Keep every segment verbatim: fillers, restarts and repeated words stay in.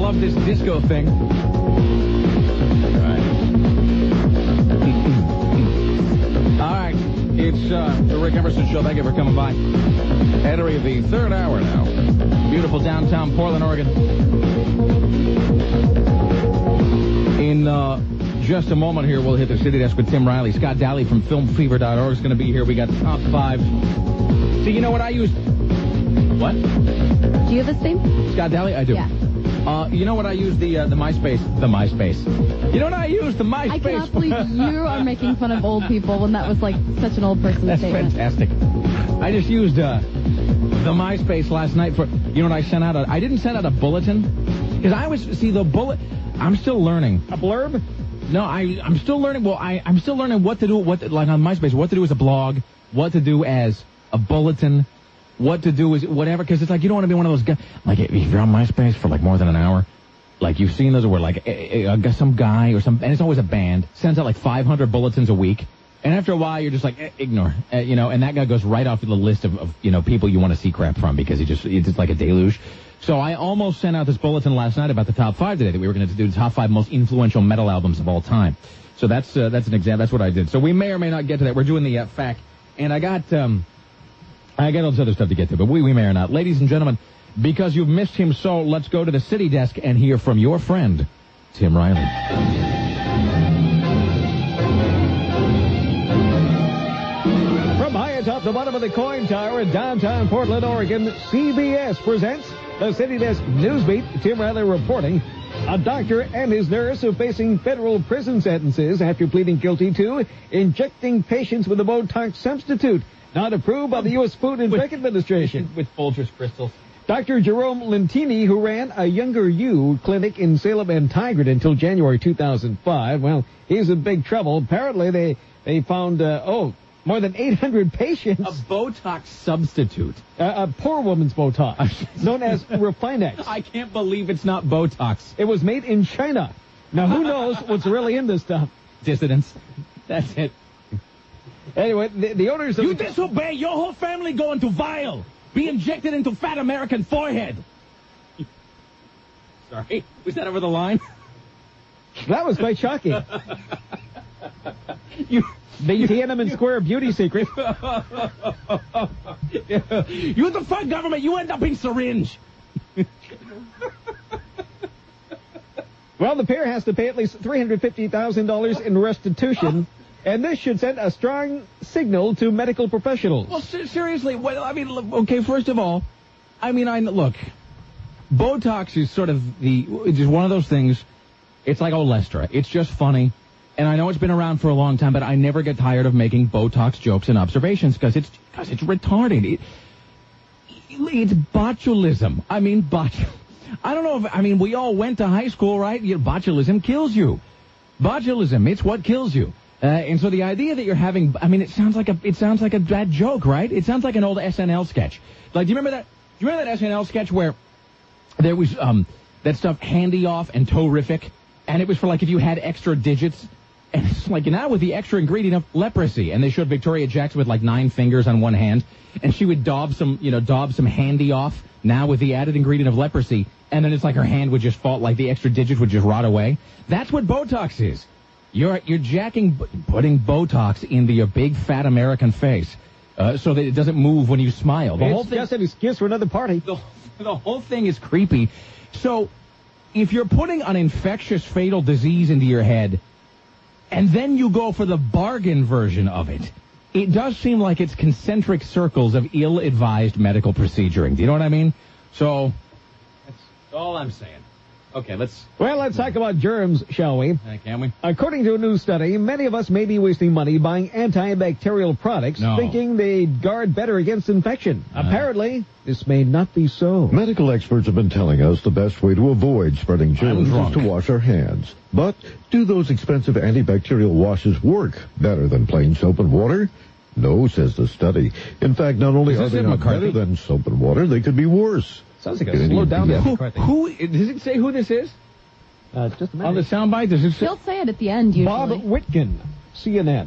love this disco thing. All right. All right. It's uh, the Rick Emerson Show. Thank you for coming by. Entering the third hour now. Beautiful downtown Portland, Oregon. In uh, just a moment here, we'll hit the city desk with Tim Riley. Scott Daly from film fever dot org is going to be here. We got top five. See, you know what I used? What? Do you have this thing? Scott Daly? I do. Yeah. Uh, you know what I use the uh, the MySpace? The MySpace. You know what I use? The MySpace. I cannot believe you are making fun of old people when that was like such an old person's That's statement. fantastic. I just used uh, the MySpace last night for, you know what I sent out? A, I didn't send out a bulletin. Because I was, see, the bullet, I'm still learning. A blurb? No, I, I'm still learning, well, I, I'm still learning what to do, what to, like on MySpace, what to do as a blog, what to do as a bulletin, what to do as whatever, because it's like, you don't want to be one of those guys, like, if you're on MySpace for like more than an hour, like you've seen those where like a, a, a, some guy or some, and it's always a band, sends out like five hundred bulletins a week, and after a while you're just like, eh, ignore, eh, you know, and that guy goes right off the list of, of you know, people you want to see crap from, because he just, it's just like a deluge. So I almost sent out this bulletin last night about the top five today, that we were going to do the top five most influential metal albums of all time. So that's uh, that's an example. That's what I did. So we may or may not get to that. We're doing the uh, fact, and I got um, I got all this other stuff to get to, but we we may or not. Ladies and gentlemen, because you've missed him so, let's go to the city desk and hear from your friend, Tim Riley. From high atop the bottom of the coin tower in downtown Portland, Oregon, C B S presents the City Desk Newsbeat. Tim Riley reporting. A doctor and his nurse are facing federal prison sentences after pleading guilty to injecting patients with a Botox substitute not approved by the U S Food and Drug Administration. With Folgers crystals. Doctor Jerome Lentini, who ran a Younger You clinic in Salem and Tigard until January two thousand five, well, he's in big trouble. Apparently, they, they found, uh, oh, more than eight hundred patients. A Botox substitute. Uh, a poor woman's Botox, known as Refinex. I can't believe it's not Botox. It was made in China. Now, who knows what's really in this stuff? Dissidents. That's it. Anyway, the, the owners of You the... disobey, your whole family go into vial. Be injected into fat American forehead. Sorry, was that over the line? That was quite shocking. you... The Tiananmen Square beauty secret. You defy government, you end up in syringe. Well, the pair has to pay at least three hundred fifty thousand dollars in restitution, and this should send a strong signal to medical professionals. Well, ser- seriously, well, I mean, look, okay, first of all, I mean, I look, Botox is sort of the, it's just one of those things, it's like Olestra. It's just funny. And I know it's been around for a long time, but I never get tired of making Botox jokes and observations because it's because it's retarded. It, it's botulism. I mean, bot. I don't know if I mean we all went to high school, right? You know, botulism kills you. Botulism, it's what kills you. Uh, and so the idea that you're having, I mean, it sounds like a it sounds like a bad joke, right? It sounds like an old S N L sketch. Like, do you remember that? Do you remember that S N L sketch where there was um that stuff handy off and terrific, and it was for like if you had extra digits. And it's like, now with the extra ingredient of leprosy. And they showed Victoria Jackson with like nine fingers on one hand. And she would daub some, you know, daub some handy off now with the added ingredient of leprosy. And then it's like her hand would just fall, like the extra digits would just rot away. That's what Botox is. You're you're jacking, putting Botox into your big fat American face uh, so that it doesn't move when you smile. The it's whole thing, just an excuse for another party. The, the whole thing is creepy. So if you're putting an infectious, fatal disease into your head, and then you go for the bargain version of it, it does seem like it's concentric circles of ill-advised medical proceduring. Do you know what I mean? So, that's all I'm saying. Okay, let's... Well, let's talk about germs, shall we? Uh, can we? According to a new study, many of us may be wasting money buying antibacterial products, no. thinking they'd guard better against infection. Uh, Apparently, this may not be so. Medical experts have been telling us the best way to avoid spreading germs is to wash our hands. But do those expensive antibacterial washes work better than plain soap and water? No, says the study. In fact, not only are they not better than soap and water, they could be worse. Sounds like a slow down there. Who, who, does it say who this is? Uh, just a minute. On the soundbite, does it say? He'll say it at the end, usually. Bob Whitkin, C N N.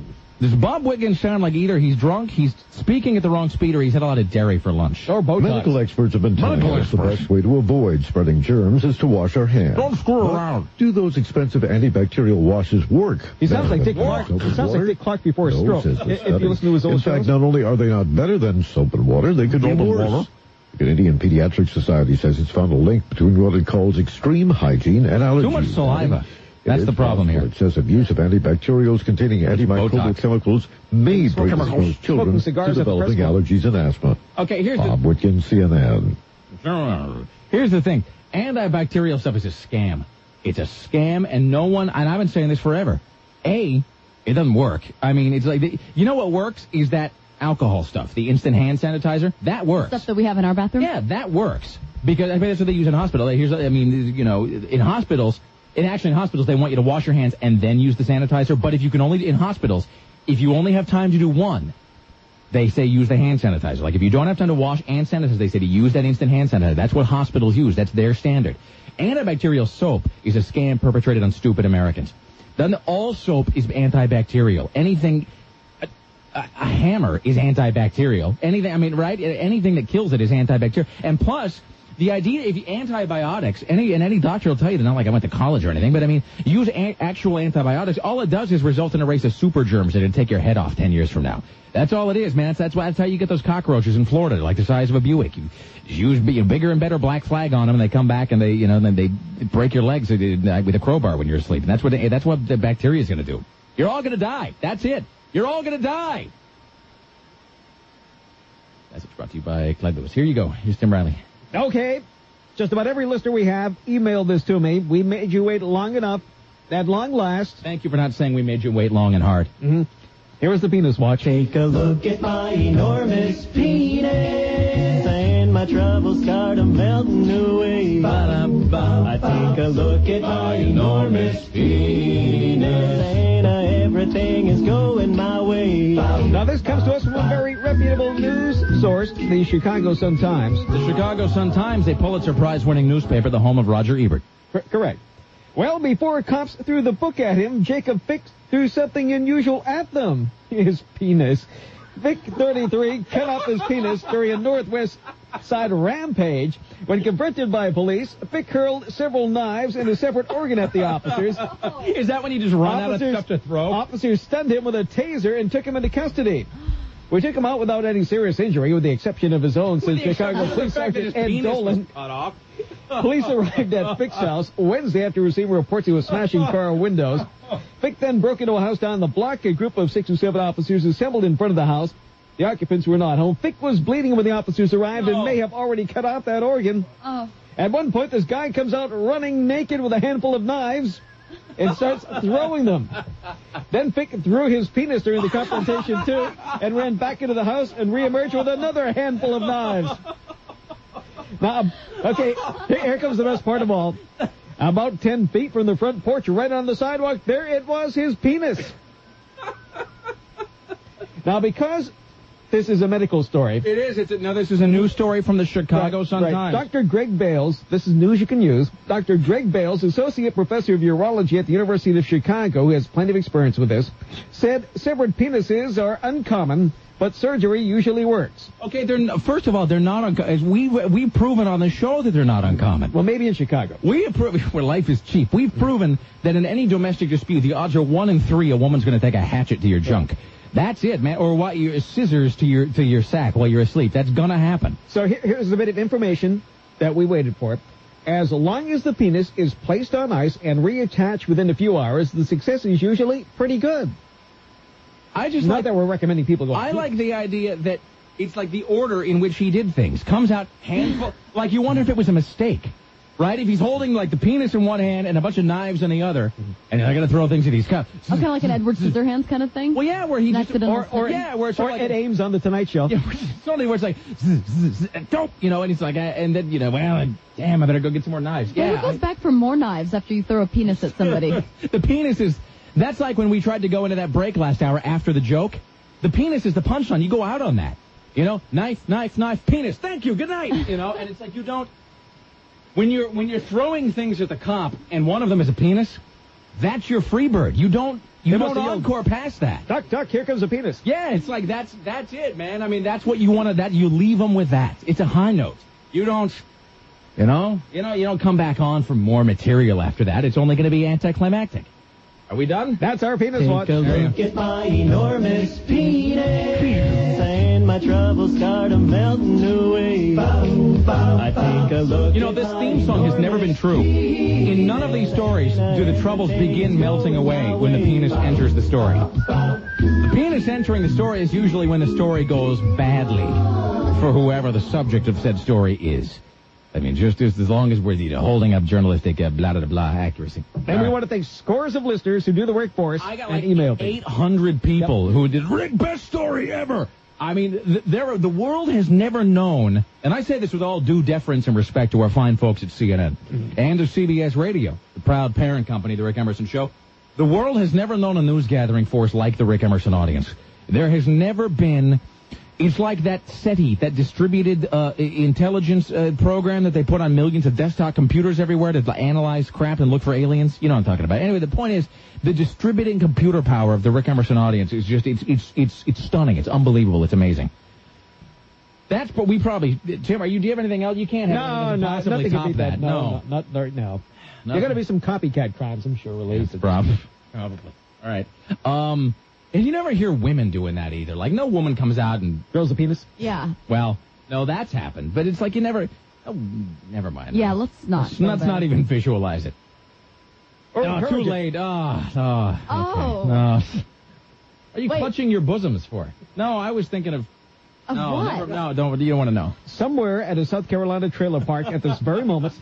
Does Bob Wiggins sound like either he's drunk, he's speaking at the wrong speed, or he's had a lot of dairy for lunch? Or Botox. Medical experts have been telling Medical us the experts. best way to avoid spreading germs is to wash our hands. Don't screw But around. Do those expensive antibacterial washes work? He sounds better like than Dick Clark. soap He and sounds like water? Dick Clark before his No, stroke. says the If study. you listen to his old In shows. fact, not only are they not better than soap and water, they could be Soap and worse. water? The Canadian Pediatric Society says it's found a link between what it calls extreme hygiene and allergies. Too much saliva. It That's is the problem possible here. Excessive use of antibacterials containing antimicrobial Botox. chemicals may Smoking predispose chemicals. children Smoking to cigars at the developing press club. allergies and asthma. Okay, here's Bob Witkins, C N N. the here's the thing. Antibacterial stuff is a scam. It's a scam, and no one, and I've been saying this forever. A, it doesn't work. I mean, it's like, the, you know what works is that alcohol stuff, the instant hand sanitizer. That works. Stuff that we have in our bathroom? Yeah, that works. Because I mean, that's what they use in hospital. Here's, I mean, you know, in hospitals, and actually in hospitals, they want you to wash your hands and then use the sanitizer. But if you can only, in hospitals, if you only have time to do one, they say use the hand sanitizer. Like if you don't have time to wash and sanitize, they say to use that instant hand sanitizer. That's what hospitals use. That's their standard. Antibacterial soap is a scam perpetrated on stupid Americans. Then all soap is antibacterial. Anything, a, a, a hammer is antibacterial. Anything, I mean, right? Anything that kills it is antibacterial. And plus, the idea, if you, antibiotics, any and any doctor will tell you, not like I went to college or anything, but I mean, use a, actual antibiotics. All it does is result in a race of super germs that'll take your head off ten years from now. That's all it is, man. That's that's, why, that's how you get those cockroaches in Florida, like the size of a Buick. You use b- bigger and better black flag on them, and they come back and they, you know, then they break your legs with a crowbar when you're asleep. And that's what they, that's what the bacteria is going to do. You're all going to die. That's it. You're all going to die. That's brought to you by Clyde Lewis. Here you go. Here's Tim Riley. Okay. Just about every listener we have emailed this to me. We made you wait long enough. At long last. Thank you for not saying we made you wait long and hard. Mm-hmm. Here is the penis watch. Take a look at my enormous penis, and my troubles start a melting away. I take a look at my enormous penis, and uh, everything is going my way. Now, this comes to us from a very reputable news source, the Chicago Sun-Times. The Chicago Sun-Times, a Pulitzer Prize-winning newspaper, the home of Roger Ebert. C- correct. Well, before cops threw the book at him, Jacob Fick threw something unusual at them. His penis. Vic, thirty-three, cut off his penis during a Northwest Side rampage. When confronted by police, Vic hurled several knives and a separate organ at the officers. Is that when you just run out of Officers- stuff to throw? Officers stunned him with a taser and took him into custody. We took him out without any serious injury, with the exception of his own, says Chicago Police Sergeant Ed Dolan. Cut off. Police arrived at Fick's house Wednesday after receiving reports he was smashing car windows. Fick then broke into a house down the block. A group of six or seven officers assembled in front of the house. The occupants were not home. Fick was bleeding when the officers arrived and may have already cut off that organ. Oh. At one point, this guy comes out running naked with a handful of knives and starts throwing them. Then Fick threw his penis during the confrontation, too, and ran back into the house and reemerged with another handful of knives. Now, okay, here, here comes the best part of all. About ten feet from the front porch, right on the sidewalk, there it was, his penis. Now, because this is a medical story. It is. It's a, no, this is a news story from the Chicago Right, Sun-Times. right. Doctor Greg Bales, this is news you can use. Doctor Greg Bales, Associate Professor of Urology at the University of Chicago, who has plenty of experience with this, said severed penises are uncommon, but surgery usually works. Okay, they're n- first of all, they're not uncommon. We we've proven on the show that they're not uncommon. Well, maybe in Chicago. We have proven where life is cheap. We've proven that in any domestic dispute, the odds are one in three a woman's going to take a hatchet to your junk. That's it, man. Or what? Your scissors to your to your sack while you're asleep. That's gonna happen. So here, here's a bit of information that we waited for. As long as the penis is placed on ice and reattached within a few hours, the success is usually pretty good. I just Not like, that we're recommending people go. I like the idea that it's like the order in which he did things. Comes out handful. Like you wonder if it was a mistake. Right? If he's holding, like, the penis in one hand and a bunch of knives in the other, and I gotta throw things at his cup. Oh, kind of like an Edward Scissorhands kind of thing? Well, yeah, where he That's just... it in Or, the or, story. yeah, where it's Or sort of Ed like... Ames on The Tonight Show. Yeah, it's only where it's like, zzz, zzz, zzz, don't, you know, and it's like, uh, and then, you know, well, damn, I better go get some more knives. Yeah, Yeah. who goes back for more knives after you throw a penis at somebody? The penis is... That's like when we tried to go into that break last hour after the joke. The penis is the punchline. You go out on that. You know, knife, knife, knife, penis. Thank you. Good night. You know, and it's like you don't... When you're when you're throwing things at the cop and one of them is a penis, That's your Freebird. You don't you They don't must have encore past that. Duck, duck, here comes a penis. Yeah, it's like that's that's it, man. I mean, that's what you want to. That you leave them with that. It's a high note. You don't, you know, you know, you don't come back on for more material after that. It's only going to be anticlimactic. Are we done? That's our penis Take watch. a look. Look at my enormous penis, and my troubles start a melting away. I take a look. You know, this theme song has never been true. In none of these stories do the troubles begin melting away when the penis enters the story. The penis entering the story is usually when the story goes badly for whoever the subject of said story is. I mean, just as, as long as we're you know, holding up journalistic uh, blah, blah, blah accuracy. And All we right. want to thank scores of listeners who do the work for us I got and like email me. eight hundred people who did Rick, best story ever. I mean, th- there the world has never known, and I say this with all due deference and respect to our fine folks at C N N mm-hmm. and to C B S Radio, the proud parent company of the Rick Emerson Show. The world has never known a news gathering force like the Rick Emerson audience. There has never been. It's like that SETI, that distributed uh, intelligence uh, program that they put on millions of desktop computers everywhere to analyze crap and look for aliens. You know what I'm talking about. Anyway, the point is, the distributing computer power of the Rick Emerson audience is just, it's it's it's it's stunning. It's unbelievable. It's amazing. That's what we probably, Tim, are you, do you have anything else? You can't have No, anything no, possibly nothing top can beat that. that. No, no, not right now. There got to be some copycat crimes, I'm sure, released. Probably. Probably. All right. Um... And you never hear women doing that either. Like, no woman comes out and... Girls a penis? Yeah. Well, no, that's happened. But it's like you never... Oh, never mind. Yeah, let's not. Let's, let's not even visualize it. Or Oh, too encourage it. late. Oh, oh. Oh. Okay. No. Are you Wait. clutching your bosoms for? No, I was thinking of... Of no, what? never, no, don't, you don't want to know. Somewhere at a South Carolina trailer park at this very moment.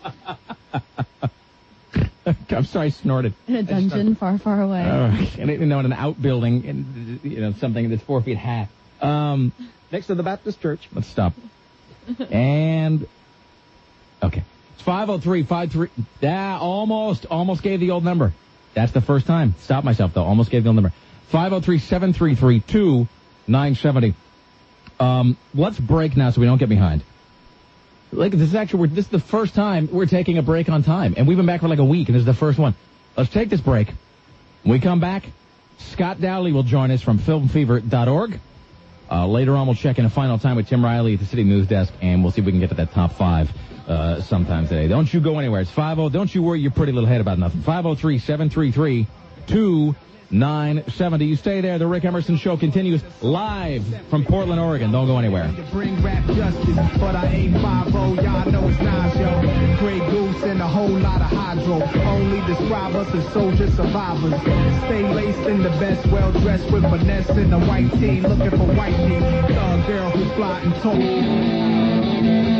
I'm sorry, I snorted. In a dungeon far, far away. All right. And, you know, in an outbuilding, and you know, something that's four feet high. Um... Next to the Baptist church. Let's stop. And, okay. It's five oh three, five three, yeah, almost, almost gave the old number. That's the first time. Stop myself, though. Almost gave the old number. five oh three, seven three three, two nine seven oh. Um, let's break now so we don't get behind. Like, this is actually, we're, this is the first time we're taking a break on time. And we've been back for like a week, and this is the first one. Let's take this break. When we come back, Scott Dowley will join us from film fever dot org. Uh, later on, we'll check in a final time with Tim Riley at the City News Desk, and we'll see if we can get to that top five uh, sometime today. Don't you go anywhere. It's five oh. Don't you worry your pretty little head about nothing. five oh three, seven three three, two nine seven oh. You stay there. The Rick Emerson Show continues live from Portland, Oregon. Don't go anywhere. Bring rap justice, but I ain't five oh. Y'all know it's not yo. Grey Goose and a whole lot of hydro. Only describe us as soldier survivors. Stay laced in the best, well dressed with finesse in the white tee, looking for white meat. Thug girl who fly and talk.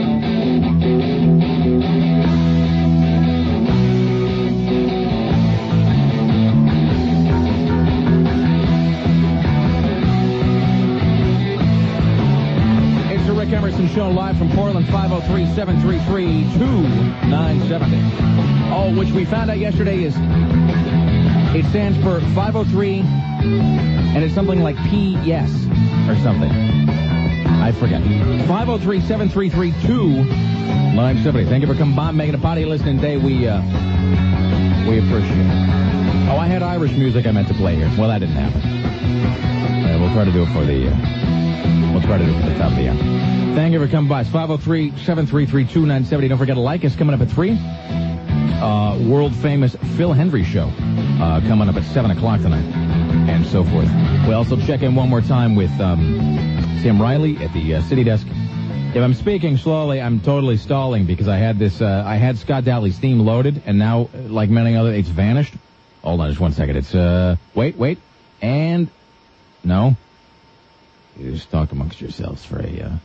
Rick Emerson Show live from Portland, five oh three, seven three three, two nine seven oh. Oh, which we found out yesterday is, it stands for five oh three, and it's something like P S or something. I forget. five oh three, seven three three, two nine seven oh. Thank you for coming by, making a party listening today. We, uh, we appreciate it. Oh, I had Irish music I meant to play here. Well, that didn't happen. Uh, we'll try to do it for the, uh, we'll try to do it for the top of the hour. Thank you for coming by. It's five oh three, seven three three, two nine seven oh. Don't forget to like us. Coming up at three. Uh, world-famous Phil Hendry Show uh, coming up at seven o'clock tonight. And so forth. We'll also check in one more time with um, Tim Riley at the uh, City Desk. If I'm speaking slowly, I'm totally stalling because I had this, uh, I had Scott Dowley's theme loaded, and now, like many other, it's vanished. Hold on just one second. It's, uh, wait, wait. And, no. You just talk amongst yourselves for a, uh,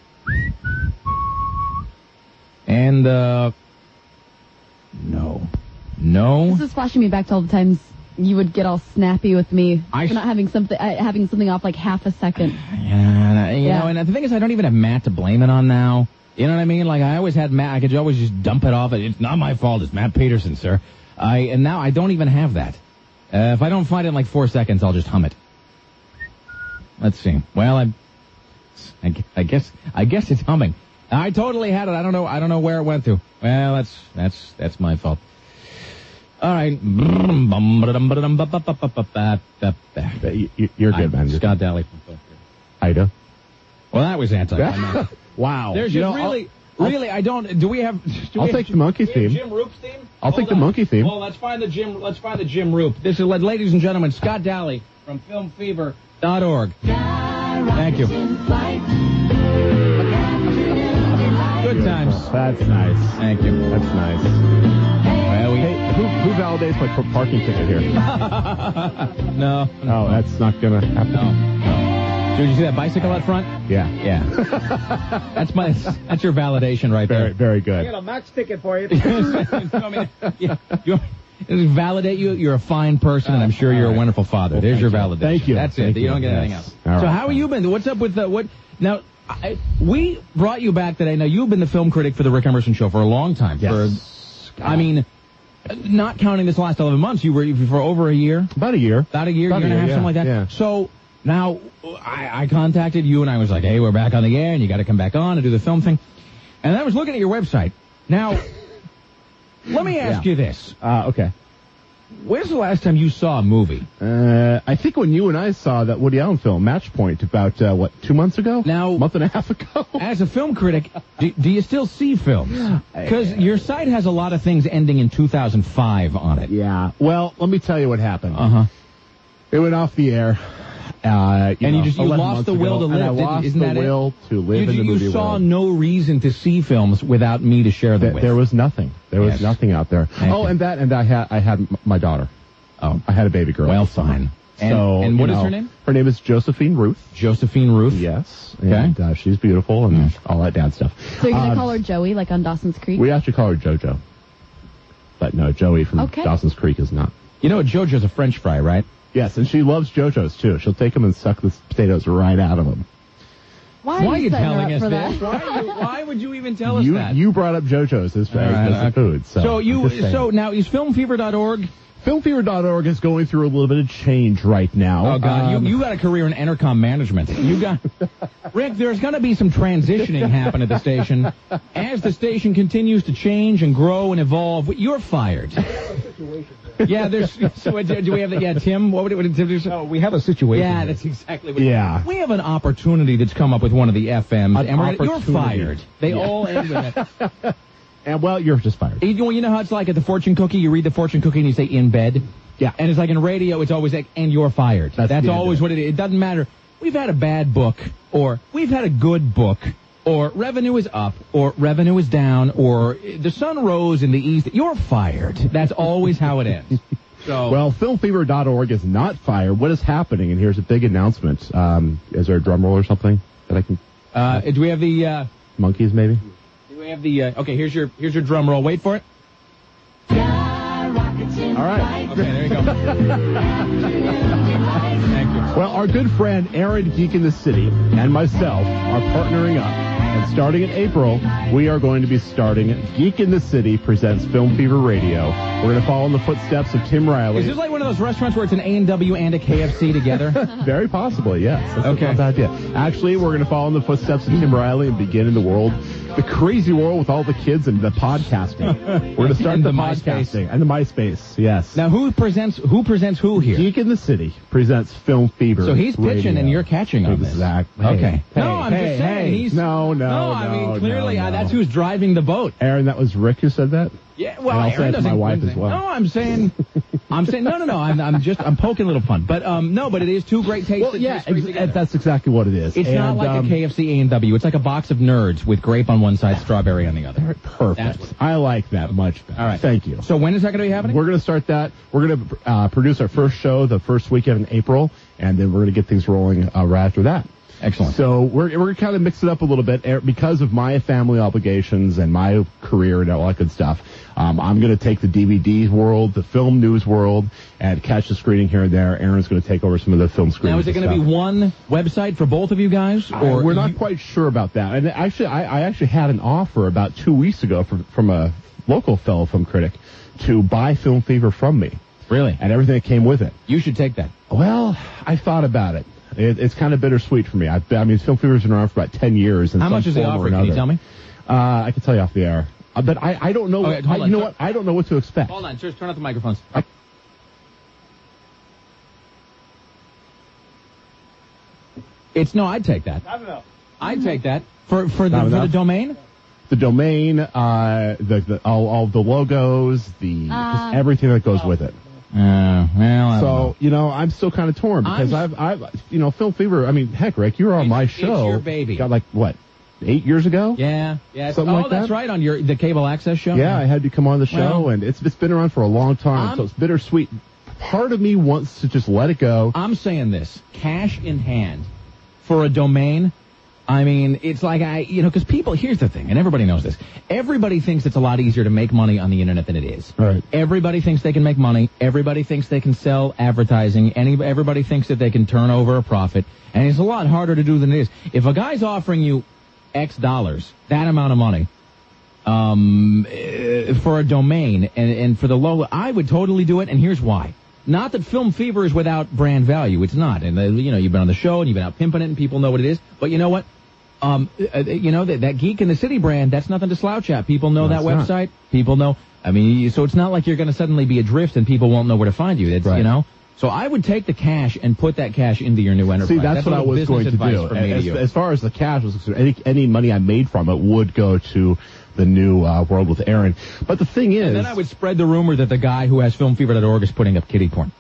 and, uh, no. No. This is flashing me back to all the times you would get all snappy with me I for not having something, uh, having something off like half a second. Yeah, you Yeah. know, and the thing is, I don't even have Matt to blame it on now. You know what I mean? Like, I always had Matt, I could always just dump it off. It's not my fault, it's Matt Peterson, sir. I, and now I don't even have that. Uh, if I don't find it in like four seconds, I'll just hum it. Let's see. Well, I, I, I guess, I guess it's humming. I totally had it. I don't know. I don't know where it went to. Well, that's that's that's my fault. Uh, All right. You're good, man. Scott Daly from Film Fever. Ida. Well, that was anti. Wow. There's you just know, really, I'll, really, I don't. Do we have? Do I'll we take have, the monkey do we have theme. Jim Roop's theme. I'll Hold take the on. monkey theme. Well, let's find the Jim. Let's find the Jim Roop. This is, ladies and gentlemen, Scott Daly from film fever dot org. Thank you. Good times. That's nice. Thank you. That's nice. Well, we, Hey, who, who validates my par- parking ticket here? no. Oh, that's not gonna happen. No. no. Did you see that bicycle out front? Yeah. Yeah. That's my. That's your validation right Very, there. very good. a Max ticket for you. you want me to, yeah, you want me to validate you? You're a fine person, and I'm sure you're a wonderful father. Well, There's your thank validation. you. Thank you. That's Thank it. You, you. don't get Yes. anything else. All so right. how have you been? What's up with the what? Now, I, we brought you back today. Now, you've been the film critic for the Rick Emerson Show for a long time. Yes. For, I mean, not counting this last eleven months, you were for over a year. About a year. About a year, About year and a half, yeah, something like that. Yeah. So now I, I contacted you and I was like, hey, we're back on the air and you got to come back on and do the film thing. And I was looking at your website. Now, let me ask Yeah. you this. Uh, okay. When's the last time you saw a movie? Uh, I think when you and I saw that Woody Allen film, Match Point, about, uh, what, two months ago? Now- A month and a half ago? As a film critic, do, do you still see films? Because your site has a lot of things ending in two thousand five on it. Yeah. Well, let me tell you what happened. Uh-huh. It went off the air. Uh, you And you know, just you eleven lost months the will ago, to and live, I didn't, lost isn't the that will it? to live you, in the you movie saw world. no reason to see films without me to share them Th- with. There was nothing. There was Yes. nothing out there. Thank oh, you. and that, and I had, I had m- my daughter. Oh, I had a baby girl. well, fine. And, So, and what you is know, her name? Her name is Josephine Ruth. Josephine Ruth. Yes. Okay. And uh, she's beautiful and all that dad stuff. So you're going to Um, call her Joey, like on Dawson's Creek? We actually call her JoJo. But no, Joey from Okay. Dawson's Creek is not. You know, JoJo's a French fry, right? Yes, and she loves JoJo's too. She'll take them and suck the potatoes right out of them. Why are Why are you you setting her telling up us for this? that? Why, you, why would you even tell us You that? you brought up JoJo's as, All right, as the okay. food. So, So I'm you just saying. so now is film fever dot org? film fever dot org is going through a little bit of change right now. Oh God, Um, you you got a career in intercom management. You got Rick. There's going to be some transitioning happen at the station as the station continues to change and grow and evolve. You're fired. Yeah, there's. So do we have the? Yeah, Tim. What would it? What did Tim do? Oh, we have a situation. Yeah, here. that's exactly what. Yeah. We have an opportunity that's come up with one of the F Ms, An and we're gonna, you're opportunity. fired. They Yeah. all end with it. and well, you're just fired. You know, you know how it's like at the fortune cookie. You read the fortune cookie and you say in bed. Yeah. And it's like in radio, it's always like, and you're fired. That's That's the end always of it. what it is. It doesn't matter. We've had a bad book, or we've had a good book, or revenue is up, or revenue is down, or the sun rose in the east. You're fired. That's always how it ends. So, Well, film fever dot org is not fired. What is happening? And here's a big announcement. Um, is there a drum roll or something that I can? uh, do we have the? Uh, Monkeys, maybe. do we have the? Uh, okay, here's your here's your drum roll. Wait for it. All right. Okay, there you go. Thank you. Well, our good friend Aaron Geek in the City and myself are partnering up. And starting in April, we are going to be starting Geek in the City presents Film Fever Radio. We're going to follow in the footsteps of Tim Riley. Is this like one of those restaurants where it's an A and W and a K F C together? Very possibly, yes. That's Okay. not a bad idea. Actually, we're going to follow in the footsteps of Tim Riley and begin in the world, the crazy world with all the kids and the podcasting. We're going to start And the, the MySpace. podcasting and the MySpace. Yes. Now, who presents who presents who here? Geek in the City presents Film Fever. So he's pitching Radio. and you're catching on this. Exactly. Okay. Hey, no, I'm hey, just saying hey. he's No, no, no. no. I mean, clearly no, uh, no. that's who's driving the boat. Aaron, that was Rick who said that? Yeah. Well, And I'll say Aaron it to my doesn't- wife as well. No, I'm saying, I'm saying, no, no, no. I'm, I'm just, I'm poking a little fun, but um, no, but it is two great tastes. Well, that yeah, taste great ex- together. that's exactly what it is. It's and, not like um, a K F C A and W. It's like a box of nerds with grape on one side, strawberry on the other. That's Perfect. what- I like that much better. All right. Thank you. So when is that going to be happening? We're going to start that. We're going to uh, produce our first show the first weekend in April, and then we're going to get things rolling uh, right after that. Excellent. So we're we're going to kind of mix it up a little bit Er, because of my family obligations and my career and all that good stuff. Um, I'm going to take the D V D world, the film news world, and catch the screening here and there. Aaron's going to take over some of the film screenings. Now, is it going to be one website for both of you guys, Or or we're not you- quite sure about that. And actually, I, I actually had an offer about two weeks ago from from a local fellow film critic to buy Film Fever from me really? and everything that came with it. You should take that. Well, I thought about it. it it's kind of bittersweet for me. I, I mean, Film Fever's been around for about ten years. In How some much is the form or offer? Can you another. tell me? Uh, I can tell you off the air. Uh, but I, I don't know. Okay, what, hold I, on. you know what? I don't know what to expect. Hold on, just turn off the microphones. It's no, I'd take that. I don't know. I'd take that for for the Not for the enough? domain. The domain, uh, the, the all, all the logos, the Uh, just everything that goes with it. Uh, well, I don't know. So you know, I'm still kind of torn because I'm- I've, I've, you know, Film Fever. I mean, heck, Rick, you were on It's- my it's show. your baby. Got like what, eight years ago? Yeah, yeah. Something oh, like that's that? right, on your the cable access show. Yeah, I had you come on the show, Well, and it's it's been around for a long time, I'm- so it's bittersweet. Part of me wants to just let it go. I'm saying this, cash in hand for a domain. I mean, it's like I, you know, because people, here's the thing, and everybody knows this. Everybody thinks it's a lot easier to make money on the internet than it is. Right. Everybody thinks they can make money. Everybody thinks they can sell advertising. Any, everybody thinks that they can turn over a profit. And it's a lot harder to do than it is. If a guy's offering you X dollars, that amount of money, um, eh, for a domain and, and for the logo, I would totally do it, and here's why. Not that Film Fever is without brand value. It's not. And, uh, you know, you've been on the show and you've been out pimping it and people know what it is. But you know what? Um, uh, you know, that, that Geek in the City brand, that's nothing to slouch at. People know No, that it's not. website. People know. I mean, so it's not like you're going to suddenly be adrift and people won't know where to find you. It's, Right. you know? So I would take the cash and put that cash into your new enterprise. See, that's, what a I little was business going to advice do. from me to As, you. as far as the cash was concerned, any, any money I made from it would go to the new uh, world with Aaron. But the thing is, And then I would spread the rumor that the guy who has film fever dot org is putting up kiddie porn.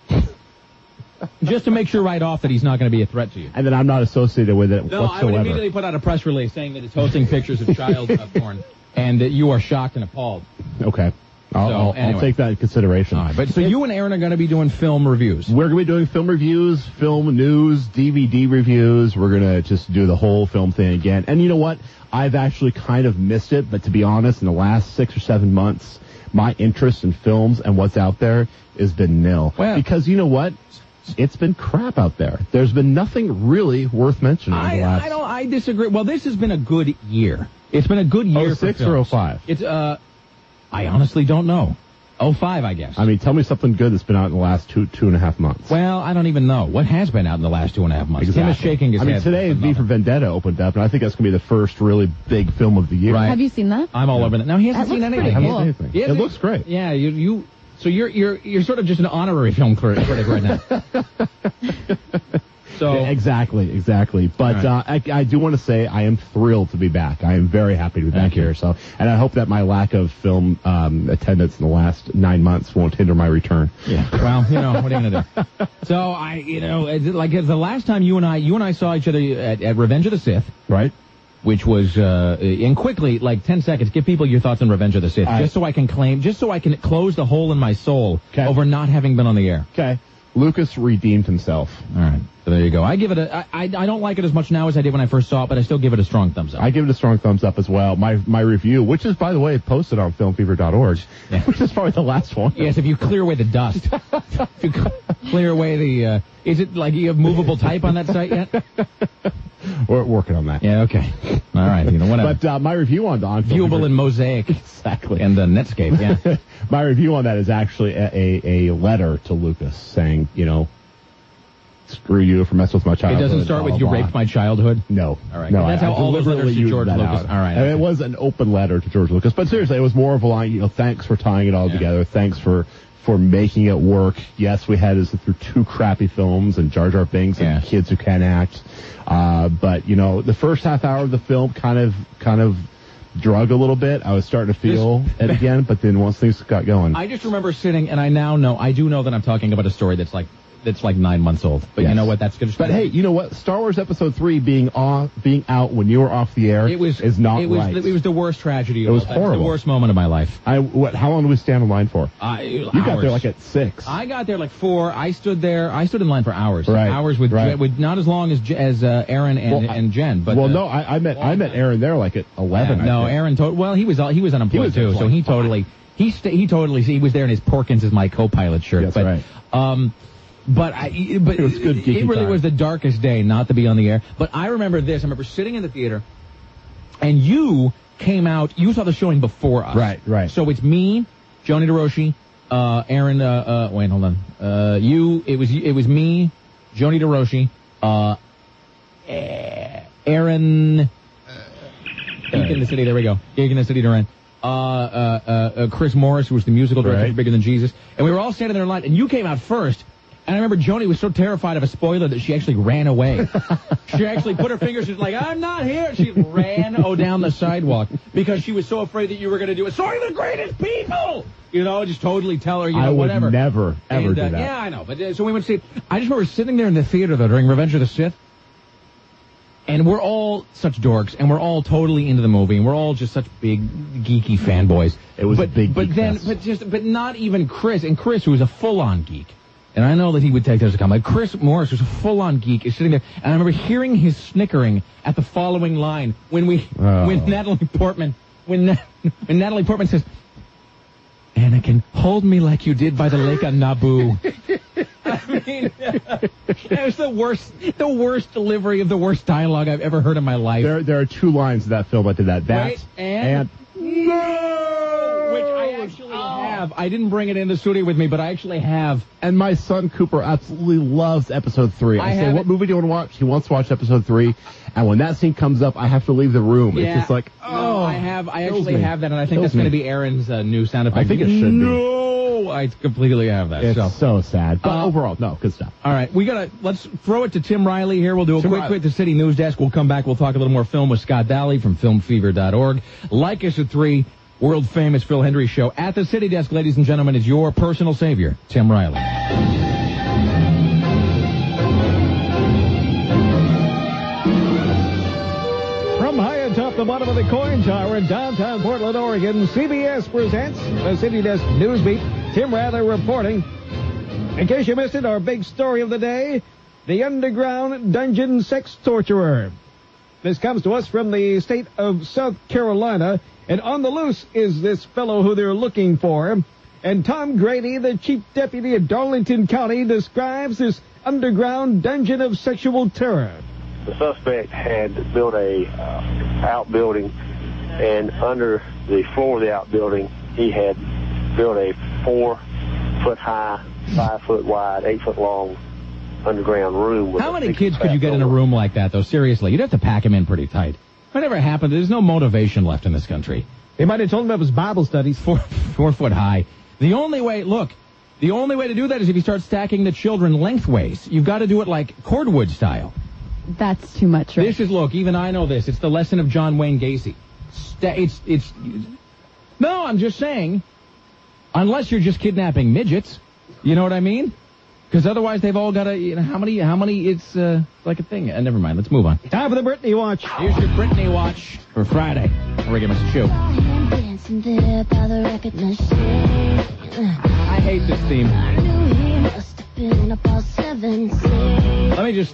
Just to make sure right off that he's not going to be a threat to you. and then I'm not associated with it No, I would whatsoever. immediately put out a press release saying that it's hosting pictures of child uh, porn and that you are shocked and appalled. Okay, I'll, So, I'll, anyway. I'll take that into consideration. All right, but so you and Aaron are going to be doing film reviews. We're going to be doing film reviews, film news, D V D reviews. We're going to just do the whole film thing again. And you know what? I've actually kind of missed it, but to be honest, in the last six or seven months, my interest in films and what's out there has been nil. Well- because you know what? It's been crap out there. There's been nothing really worth mentioning in I, the last... I don't. I disagree. Well, this has been a good year. It's been a good year oh for six films. or oh five? It's uh, I honestly don't know. oh five, I guess. I mean, tell me something good that's been out in the last two, two and a half months. well, I don't even know what has been out in the last two and a half months. Tim is shaking his I mean, head. today but V for nothing. Vendetta opened up, and I think that's going to be the first really big film of the year. Right. Have you seen that? I'm all over that. No, he hasn't That seen looks anything. pretty He cool. hasn't- Anything. he It hasn't- looks great. Yeah, you you. So you're you're you're sort of just an honorary film crit- critic right now. So Yeah, exactly, exactly. But All uh, I, I do want to say I am thrilled to be back. I am very happy to be Thank back you. here. So, and I hope that my lack of film um, attendance in the last nine months won't hinder my return. yeah. Well, you know, what are you gonna do? So I, you know, it's like it's the last time you and I, you and I saw each other at, at Revenge of the Sith, Right? which was, uh, and quickly, like ten seconds, give people your thoughts on Revenge of the Sith, All right. just so I can claim, just so I can close the hole in my soul 'Kay. over not having been on the air. Okay. Lucas redeemed himself. All right. So there you go. I give it a, I, I, I don't like it as much now as I did when I first saw it, but I still give it a strong thumbs up. I give it a strong thumbs up as well. My my review, which is by the way posted on film fever dot org, Yeah. which is probably the last one. Yes, if you clear away the dust. If you cl- clear away the, uh, is it like you have movable type on that site yet? We're working on that. Yeah, okay. All right, you know, whatever. But uh, my review on on Film Viewable Fever- in Mosaic exactly. and uh, Netscape, yeah. My review on that is actually a, a, a letter to Lucas saying, you know, screw you for messing with my It childhood. doesn't start blah, with blah, you blah. raped my childhood. No. All right. No, That's I, how I all those deliberately letters to used George that Lucas- out. all right, And it okay. was an open letter to George Lucas. But seriously, it was more of a line, you know, thanks for tying it all Yeah. together. Thanks for, for making it work. Yes, we had to sit through two crappy films and Jar Jar Binks and Yeah. kids who can't act. Uh, but, you know, the first half hour of the film kind of, kind of drug a little bit. I was starting to feel it again, but then once things got going. I just remember sitting, and I now know, I do know that I'm talking about a story that's like, that's like nine months old. But you Yes. know what? That's good. But hey, you know what? Star Wars Episode Three being off, being out when you were off the air, it was is not it was, right. It was the worst tragedy. Of It was all time. horrible. The worst moment of my life. I what? How long do we stand in line for? I, You got there like at six. I got there like four. I stood there. I stood in line for hours. Right, Hours with right. Je- with not as long as Je- as uh, Aaron and, Well, I- and Jen. But well, uh, no, I, I met I met Aaron there like at eleven. yeah, I no, think. Aaron. To- well, he was he was unemployed was too, there so like he five. totally he sta he totally he was there in his Porkins as my co-pilot shirt. That's but, right. Um, but I but It was good It geeky really time. was the darkest day not to be on the air. But I remember this. I remember sitting in the theater, and you came out. You saw the showing before us. Right, right. So it's me, Joni DeRoshi, uh, Aaron. Uh, uh, wait, hold on. Uh, you. It was it was me, Joni DeRoshi, uh, eh, Aaron. Geek in the City. There we go. Geek in the City, Duran. uh, uh, uh, uh, Chris Morris, who was the musical director Right. for Bigger Than Jesus, and we were all standing there in line, and you came out first. And I remember Joni was so terrified of a spoiler that she actually ran away. She actually put her fingers, she's like, I'm not here. She ran oh down the sidewalk because she was so afraid that you were going to do it. Sorry, the greatest people! You know, just totally tell her, you know, I would whatever. never, ever and, do uh, that. Yeah, I know. But uh, so we went to see, I just remember sitting there in the theater, though, during Revenge of the Sith. And we're all such dorks, and we're all totally into the movie, and we're all just such big, geeky fanboys. It was but, a big But geek then, fest. but just, but not even Chris. And Chris, who was a full-on geek. And I know that he would take those to come. Like Chris Morris was a full-on geek, is sitting there, and I remember hearing his snickering at the following line when we, Oh. when Natalie Portman, when, Na- when Natalie Portman says, Anakin, hold me like you did by the lake on Naboo. I mean, it was the worst, the worst delivery of the worst dialogue I've ever heard in my life. There, there are two lines in that film that did that. That Wait, and, no, which I actually have. I didn't bring it in the studio with me, but I actually have. And my son Cooper absolutely loves episode three. I, I say, have what it- movie do you want to watch? He wants to watch episode three. And when that scene comes up, I have to leave the room. Yeah. It's just like, No, oh, I have. I kills actually me. have that, and I think Kills that's going to me. be Aaron's uh, new sound effect. I think it should be. No, I completely have that. It's so. so sad. But Uh, overall, no, good stuff. All right, we gotta let's throw it to Tim Riley here. We'll do a Tim quick Riley. quick to City News Desk. We'll come back. We'll talk a little more film with Scott Daly from film fever dot org. Like us at three, world famous Phil Hendry show at the City Desk, ladies and gentlemen, is your personal savior, Tim Riley. From high atop the bottom of the coin tower in downtown Portland, Oregon, C B S presents the City Desk Newsbeat. Tim Rather reporting. In case you missed it, our big story of the day, the underground dungeon sex torturer. This comes to us from the state of South Carolina, and on the loose is this fellow who they're looking for. And Tom Grady, the chief deputy of Darlington County, describes this underground dungeon of sexual terror. The suspect had built a uh, outbuilding, and under the floor of the outbuilding, he had built a four-foot-high, five-foot-wide, eight-foot-long underground room. With How a many secret kids could you trap get in a door. room like that, though? Seriously, you'd have to pack them in pretty tight. Whatever happened, there's no motivation left in this country. They might have told him it was Bible studies. Four, four foot high. The only way, look, the only way to do that is if you start stacking the children lengthways. You've got to do it like cordwood style. That's too much, right? This is, look, even I know this. It's the lesson of John Wayne Gacy. Sta- it's, it's, no, I'm just saying, unless you're just kidnapping midgets, you know what I mean? Because otherwise they've all got to, you know, how many, how many, it's uh, like a thing. Uh, never mind, let's move on. Time for the Brittany Watch. Here's your Brittany Watch for Friday. Rick Emerson Show. Dancing there by the record machine. I hate this theme. I knew he must have been about seventeen. Let me just,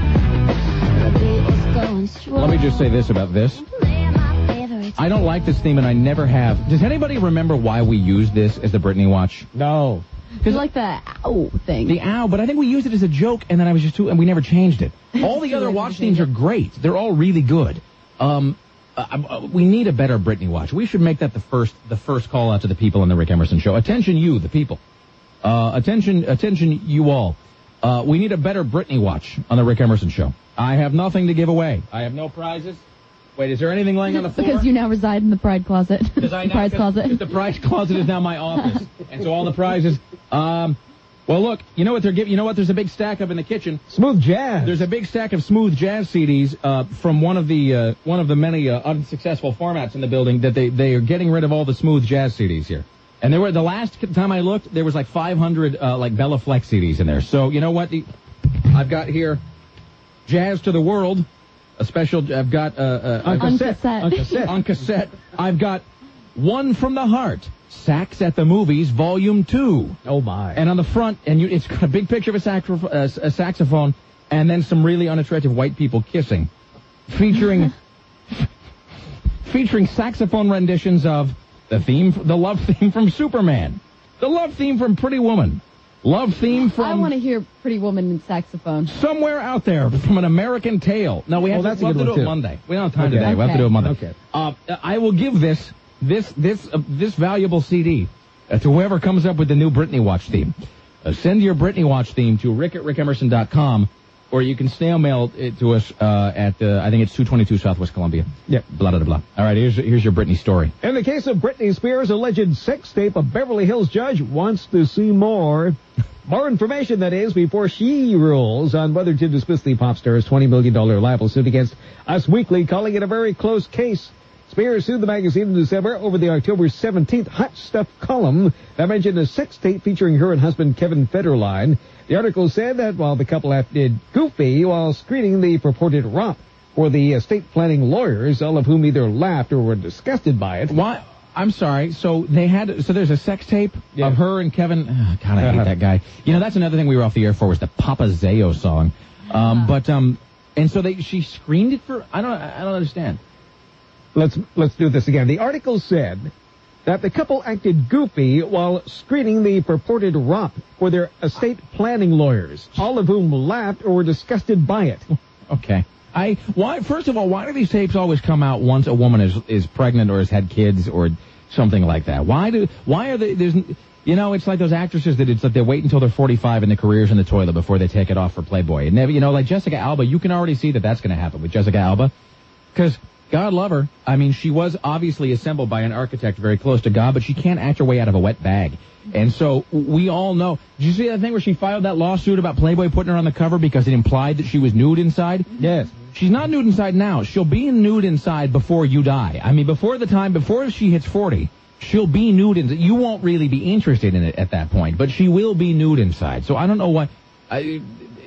The beat was going strong. let me just say this about this. Playing my favorite I don't like this theme, and I never have. Does anybody remember why we used this as the Brittany Watch? No. You like the ow thing. The ow, but I think we used it as a joke, and then I was just too, and we never changed it. All the Too other late to watch change themes are great. They're all really good. Um, uh, uh, we need a better Brittany Watch. We should make that the first, the first call out to the people on the Rick Emerson Show. Attention, you, the people. Uh, attention, attention, you all. Uh, we need a better Brittany Watch on the Rick Emerson Show. I have nothing to give away. I have no prizes. Wait, is there anything laying on the floor? because you now reside in the Pride Closet. Because I the now, Prize 'cause Closet. The prize closet is now my office, and so all the prizes. Um, well, look, you know what they're giving. You know what? There's a big stack up in the kitchen. Smooth jazz. There's a big stack of smooth jazz C Ds uh, from one of the uh, one of the many uh, unsuccessful formats in the building that they they are getting rid of all the smooth jazz C Ds here. And there were the last time I looked, there was like five hundred uh, like Bella Flex C Ds in there. So you know what? The, I've got here Jazz to the World, a special. I've got uh, uh, on On cassette. cassette. On cassette. on cassette. I've got One from the Heart, Sax at the Movies, Volume Two. Oh, my. And on the front, and you, it's got a big picture of a, saxoph- uh, a saxophone, and then some really unattractive white people kissing, featuring featuring saxophone renditions of the theme, the love theme from Superman, the love theme from Pretty Woman, love theme I from want to hear Pretty Woman in saxophone. somewhere out there from An American Tale. No, we have Oh, to, that's a we'll have good to one, do it too. Monday. We don't have time Okay. today. We'll have to do it Monday. Okay. Uh, I will give this this this uh, this valuable C D uh, to whoever comes up with the new Brittany Watch theme. Uh, send your Brittany Watch theme to rick at rick emerson dot com. or you can snail mail it to us uh, at, uh, I think it's two twenty-two Southwest Columbia. Yep. Blah, blah, blah. All right, here's, here's your Britney story. In the case of Britney Spears' alleged sex tape, a Beverly Hills judge wants to see more. More information, that is, before she rules on whether to dismiss the pop star's twenty million dollars libel suit against Us Weekly, calling it a very close case. Spears sued the magazine in December over the October seventeenth Hot Stuff column that mentioned a sex tape featuring her and husband Kevin Federline. The article said that while the couple acted goofy while screening the purported romp for the estate planning lawyers, all of whom either laughed or were disgusted by it. Why? I'm sorry. So they had. So there's a sex tape Yeah. of her and Kevin. Oh, God, I hate Uh-huh. that guy. You know, that's another thing we were off the air for, was the Papa Zayo song. Um, but um, and so they she screened it for. I don't. I don't understand. Let's let's do this again. The article said that the couple acted goofy while screening the purported romp for their estate planning lawyers, all of whom laughed or were disgusted by it. Okay. I why first of all, why do these tapes always come out once a woman is is pregnant or has had kids or something like that? Why do why are they there's you know, it's like those actresses that it's like they wait until they're forty-five and their career's in the toilet before they take it off for Playboy. And never, you know, like Jessica Alba, you can already see that that's going to happen with Jessica Alba, because God love her. I mean, she was obviously assembled by an architect very close to God, but she can't act her way out of a wet bag. And so we all know. Did you see that thing where she filed that lawsuit about Playboy putting her on the cover because it implied that she was nude inside? Yes. She's not nude inside now. She'll be nude inside before you die. I mean, before the time, before she hits forty, she'll be nude inside. You won't really be interested in it at that point, but she will be nude inside. So I don't know what. I,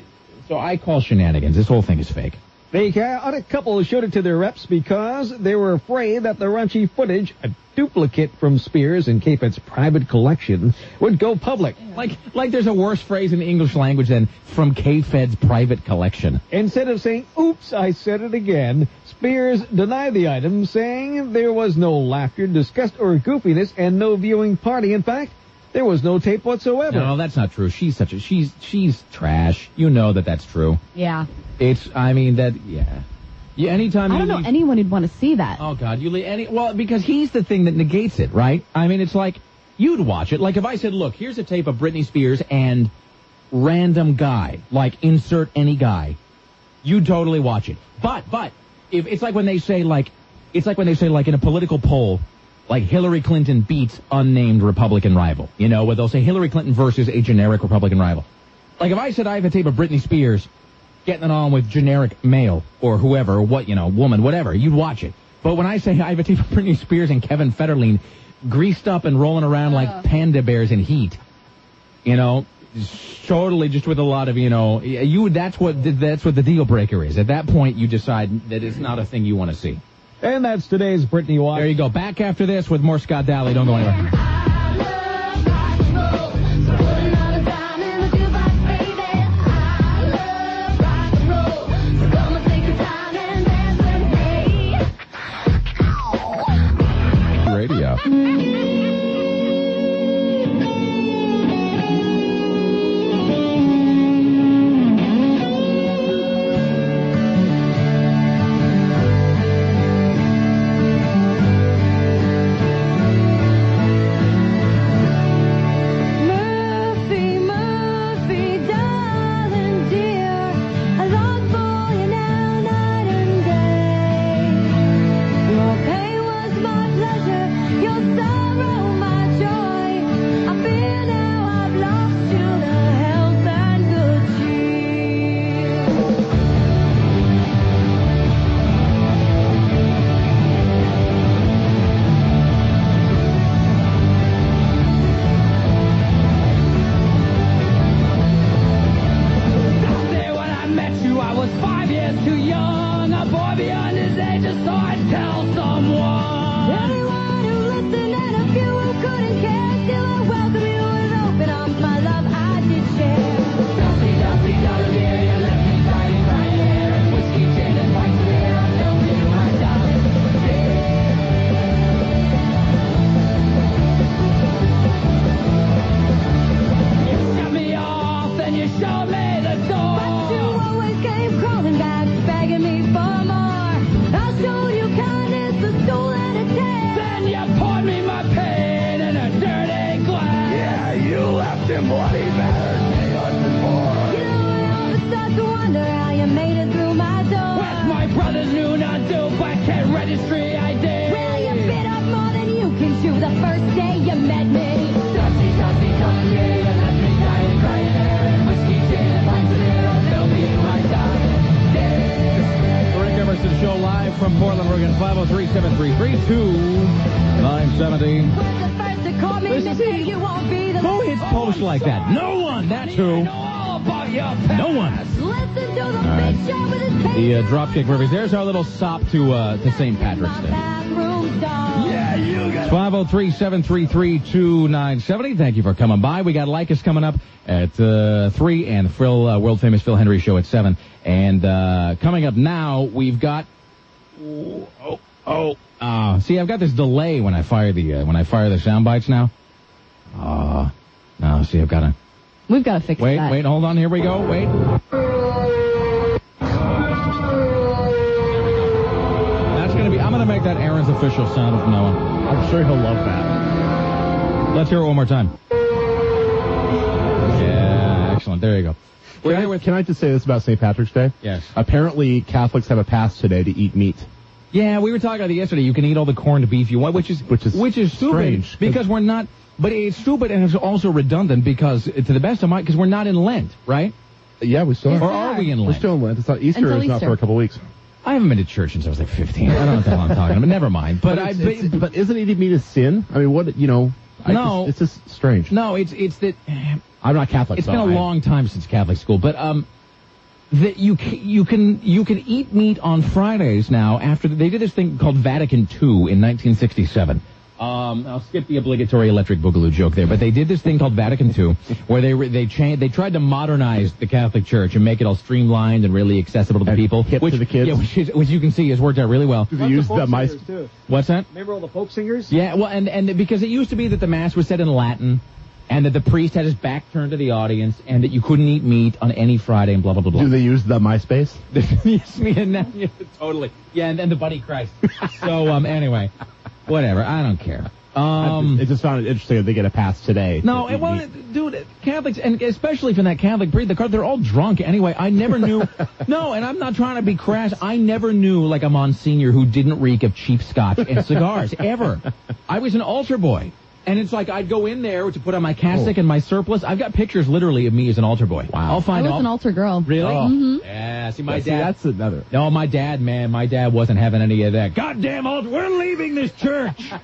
so I call shenanigans. This whole thing is fake. The chaotic couple showed it to their reps because they were afraid that the raunchy footage, a duplicate from Spears and K-Fed's private collection, would go public. Like, like there's a worse phrase in the English language than from K-Fed's private collection. Instead of saying, oops, I said it again, Spears denied the item, saying there was no laughter, disgust, or goofiness, and no viewing party. In fact, there was no tape whatsoever. No, that's not true. She's such a, she's, she's trash. You know that that's true. Yeah. It's, I mean, that, yeah. Yeah, anytime I you don't know leave- anyone who'd want to see that. Oh, God, you leave any, well, because he's the thing that negates it, right? I mean, it's like, you'd watch it. Like if I said, look, here's a tape of Britney Spears and random guy, like insert any guy, you'd totally watch it. But, but, if it's like when they say, like, it's like when they say, like, in a political poll, like Hillary Clinton beats unnamed Republican rival, you know, where they'll say Hillary Clinton versus a generic Republican rival. Like if I said I have a tape of Britney Spears getting it on with generic male or whoever, or what, you know, woman, whatever, you'd watch it. But when I say I have a tape of Britney Spears and Kevin Federline greased up and rolling around like panda bears in heat, you know, totally just with a lot of, you know, you that's what that's what the deal breaker is. At that point, you decide that it's not a thing you want to see. And that's today's Britney Watch. There you go. Back after this with more Scott Daly. Don't go anywhere. Radio. Bloody matters, they are before. You know, I always start to wonder do, but can't registry I D. Well, you bit up more than you can chew the first day you met me. Dusty, dusty, dusty, and left me dying, crying air, and whiskey, gin, and pints of beer, and they'll be my dying day. Rick Emerson Show live from Portland, Oregon, five oh three, seven three three, two nine seven zero. Who's the first to call me, mister? You won't be the Who hits posts like that? No one. That's who. No one. Listen to the big show with his tape. The uh, Dropkick Murphys. There's our little sop to uh, to Saint Patrick's Day. Yeah, you got five oh three, seven three three, two nine seven zero. Thank you for coming by. We got Lycus coming up at uh, three and the Phil, uh, world famous Phil Hendry show at seven. And uh, coming up now, we've got. Oh, oh, oh. Uh, see, I've got this delay when I fire the uh, when I fire the sound bites now. Uh, no, see, I've got to. We've got to fix Wait, that. wait, hold on. Here we go. Wait. That's going to be, I'm going to make that Aaron's official sound from now on. I'm sure he'll love that. Let's hear it one more time. Yeah, excellent. There you go. We're Can here I, with, can I just say this about Saint Patrick's Day? Yes. Apparently, Catholics have a pass today to eat meat. yeah, we were talking about it yesterday. You can eat all the corned beef you want, which is, Which is which is stupid strange, because we're not, but it's stupid and it's also redundant because, to the best of my, because we're not in Lent, right? Yeah, we still Or are. are we in We're Lent? still in Lent. It's not, Easter Until is not Easter. for a couple weeks. I haven't been to church since I was like fifteen. I don't know what the hell I'm talking about. Never mind. But, But, I, it's, but, it's- but isn't eating meat a sin? I mean, what, you know, I No. just, it's just strange. no, it's it's that I'm not Catholic. it's so been a I- long time since Catholic school, but um, that you ca- you can you can eat meat on Fridays now. After they did this thing called Vatican two in nineteen sixty-seven. Um, I'll skip the obligatory Electric Boogaloo joke there, but they did this thing called Vatican two, where they re- they changed, they tried to modernize the Catholic Church and make it all streamlined and really accessible to the And people, hip to which the kids. yeah, which, is, which you can see has worked out really well. They use the mice. Too. What's that? Remember all the folk singers? Yeah, well, and, and because it used to be that the Mass was said in Latin, and that the priest had his back turned to the audience, and that you couldn't eat meat on any Friday, and blah, blah, blah, blah. Do they use the MySpace? yes, me and that, yeah, totally. Yeah, and then the Buddy Christ. So, um, anyway, whatever. I don't care. Um, I just found it interesting that they get a pass today. no, to it, eat well, meat. dude, Catholics, and especially from that Catholic breed, the they're all drunk anyway. I never knew. No, and I'm not trying to be crass. I never knew like a Monsignor who didn't reek of cheap scotch and cigars ever. I was an altar boy. And it's like I'd go in there to put on my cassock Oh. and my surplice. I've got pictures literally of me as an altar boy. Wow. I'll I find was all. an altar girl. Really? Oh. Mhm. Yeah. See, my Yeah, see, dad. that's another. No, my dad, man, my dad wasn't having any of that. Goddamn altar, we're leaving this church.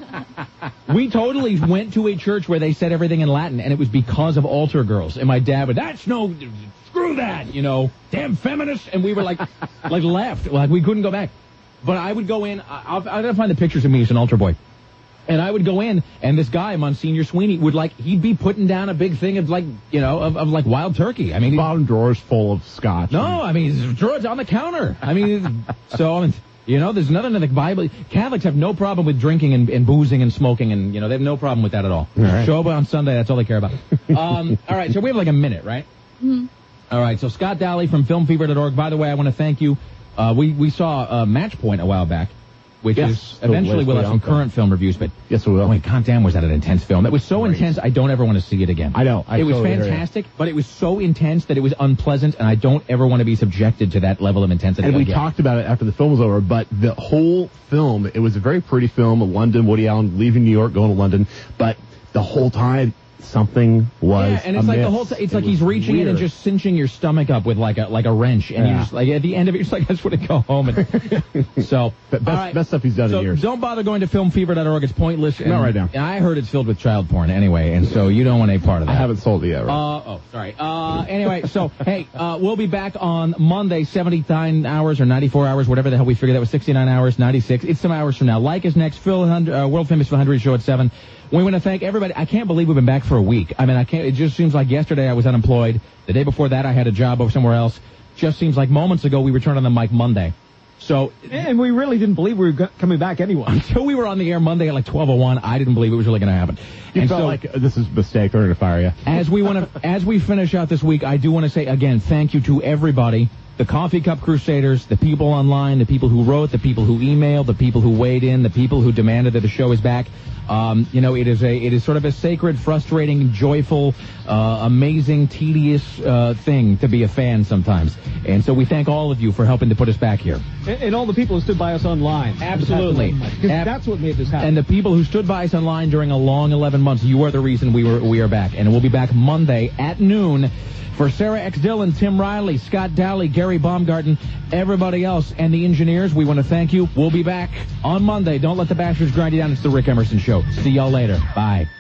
We totally went to a church where they said everything in Latin, and it was because of altar girls. And my dad would, that's no, screw that, you know, damn feminists. And we were like, like left, like we couldn't go back. But I would go in, I- I'll, I'll find the pictures of me as an altar boy. And I would go in, and this guy, Monsignor Sweeney, would like, he'd be putting down a big thing of like, you know, of, of like wild turkey. I mean, he- Bottom drawer's full of scotch. no, I mean, George on the counter. I mean, so, I mean, you know, there's nothing in the Bible. Catholics have no problem with drinking and, and boozing and smoking, and, you know, they have no problem with that at all. All right. Show up on Sunday, that's all they care about. um, all right, so we have like a minute, right? Mm-hmm. All right, so Scott Daly from film fever dot org. By the way, I want to thank you. Uh, we, we saw uh, Match Point a while back, which Yes, is, the eventually we'll have Leslie some Uncle. current film reviews, but Yes, we will. oh, wait, goddamn, was that an intense film? It was so Great. intense, I don't ever want to see it again. I know. I it was totally hear you. fantastic, but it was so intense that it was unpleasant, and I don't ever want to be subjected to that level of intensity And we again. talked about it after the film was over, but the whole film, it was a very pretty film. London, Woody Allen leaving New York, going to London, but the whole time something was Yeah, and it's like the amiss. whole. T- it's It like was he's reaching in and weird. just cinching your stomach up with like a like a wrench, and you Yeah. just like at the end of it, you're just like, I just want to go home. And so Be- best, all right. best stuff he's done So in years. don't bother going to film fever dot org. It's pointless. And Not right now. I heard it's filled with child porn anyway, and so you don't want any part of that. I haven't sold it yet, right? Uh, oh, sorry. Uh, anyway, so, hey, uh, we'll be back on Monday, seventy-nine hours or ninety-four hours, whatever the hell we figured that was, sixty-nine hours, ninety-six. It's some hours from now. Like is next, Phil, Hund- uh, World Famous Phil Hendry Show at seven. We want to thank everybody. I can't believe we've been back for a week. I mean, I can't, it just seems like yesterday I was unemployed. The day before that I had a job over somewhere else. Just seems like moments ago we returned on the mic Monday. So, And we really didn't believe we were go- coming back anyway. until we were on the air Monday at like twelve oh one, I didn't believe it was really going to happen. you and felt so, like uh, this is a mistake. They're going to fire you. as we want to, as we finish out this week, I do want to say again, thank you to everybody, the Coffee Cup Crusaders, the people online, the people who wrote, the people who emailed, the people who weighed in, the people who demanded that the show is back. Um, you know, it is a it is sort of a sacred, frustrating, joyful, uh, amazing, tedious uh, thing to be a fan sometimes. And so we thank all of you for helping to put us back here. And, and all the people who stood by us online. Absolutely. Because Ab- that's what made this happen. And the people who stood by us online during a long eleven months, you are the reason we were we are back. And we'll be back Monday at noon. For Sarah X. Dillon, Tim Riley, Scott Dowley, Gary Baumgarten, everybody else, and the engineers, we want to thank you. We'll be back on Monday. Don't let the bastards grind you down. It's the Rick Emerson Show. See y'all later. Bye.